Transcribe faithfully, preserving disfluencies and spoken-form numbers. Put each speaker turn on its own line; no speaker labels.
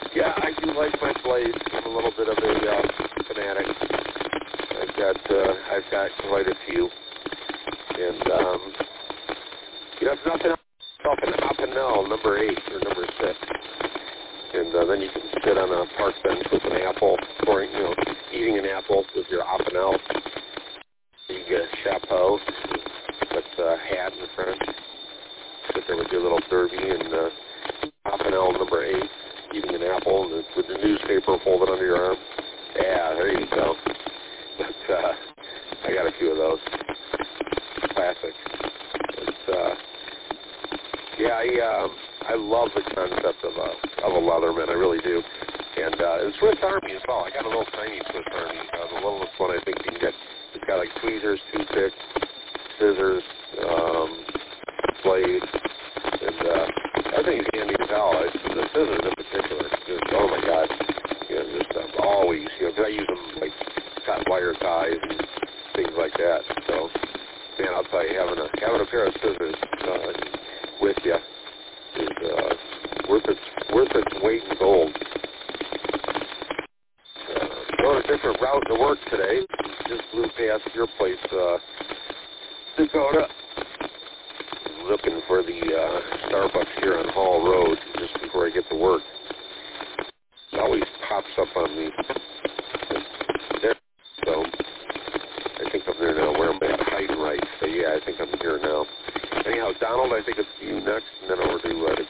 Yeah, I do like my blades. I'm a little bit of a uh, fanatic. I've got uh, I've got quite a few, and um, you know, if nothing else, yourself an Opinel number eight or number six, and uh, then you can sit on a park bench with an apple, or you know, eating an apple with your Opinel. You get a chapeau with a hat in the front. Sit there with your little derby and uh, Opinel number eight, eating an apple and with the newspaper folded under your arm. Yeah, there you go. But uh, I got a few of those. Classic. But, uh, yeah, I um, I love the concept of a of a Leatherman. I really do. And uh, it's Swiss Army as well. I got a little tiny Swiss Army. Uh, the littlest one I think you can get. It's got like tweezers, toothpicks, scissors, um, blade, and uh, I think it's handy as hell. It's, the scissors in particular. Just, oh my God, you know, just uh, always, you know, 'cause I use them like cut wire ties and things like that. So, man, I'll tell you, having a having a pair of scissors uh, with you is uh, worth its worth its weight in gold. Uh, going a different route to work today. Just blew past your place, uh, Dakota. Looking for the uh, Starbucks here on Hall Road just before I get to work. It always pops up on me. There, so I think I'm there now. Where am I at? Height and right. So yeah, I think I'm here now. Anyhow, Donald, I think it's you next, and then over to uh,